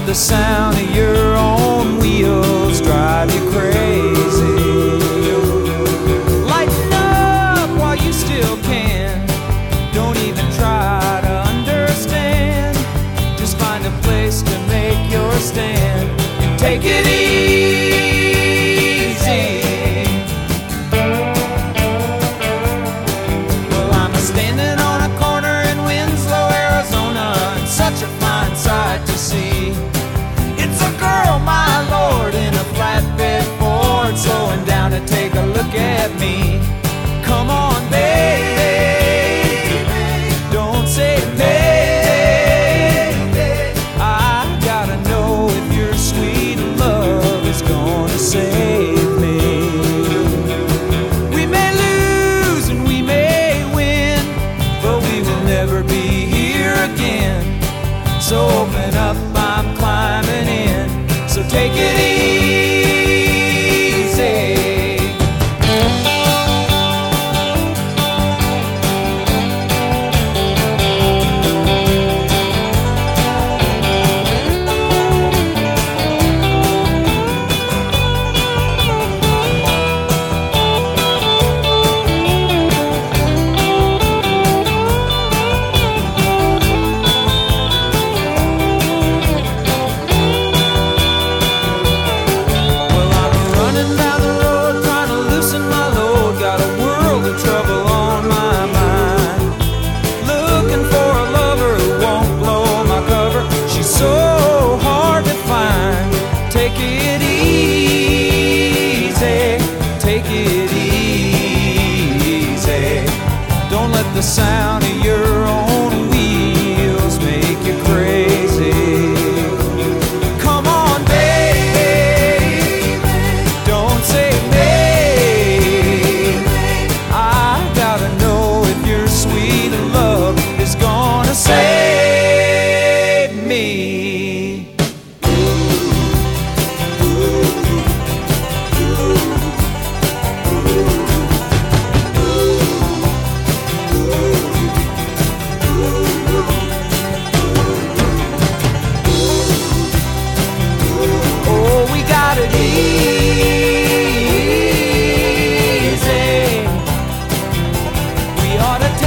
the sound of your own wheels drive you crazy. Lighten up while you still can. Don't even try to understand. Just find a place to make your stand and take it easy. Well, I'm standing on a corner in Winslow, Arizona, and such a fine sight to see. It's a girl, my lord, in a flatbed Ford, slowing down to take a look at me. Come on, baby, don't say maybe. I gotta know if your sweet love is gonna save me. We may lose and we may win, but we will never be here again. So open up, I'm climbing in. So take it easy. The sound of your own wheels make you crazy. Come on, baby, don't say maybe. I gotta know if your sweet love is gonna save me. Easy. We ought to